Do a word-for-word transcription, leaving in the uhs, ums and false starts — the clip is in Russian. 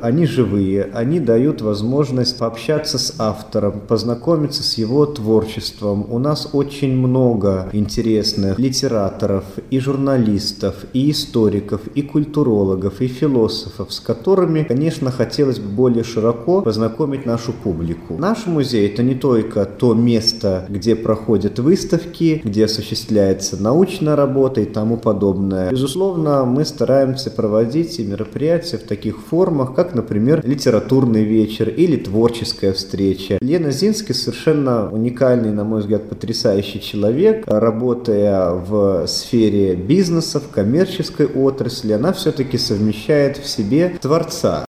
они живые, они дают возможность пообщаться с автором, познакомиться с его творчеством. У нас очень много интересных литераторов и журналистов, и историков, и культурологов, и философов, с которыми, конечно, хотелось бы более широко познакомить нашу публику. Наш музей – это не только то место, где проходят выставки, где осуществляется научная работа и тому подобное. Безусловно, мы стараемся проводить и мероприятия в таких формах, как, например, литературный вечер или творческая встреча. Лена Зинский совершенно уникальный, на мой взгляд, потрясающий человек. Работая в сфере бизнеса, в коммерческой отрасли, она все-таки совмещает в себе творца.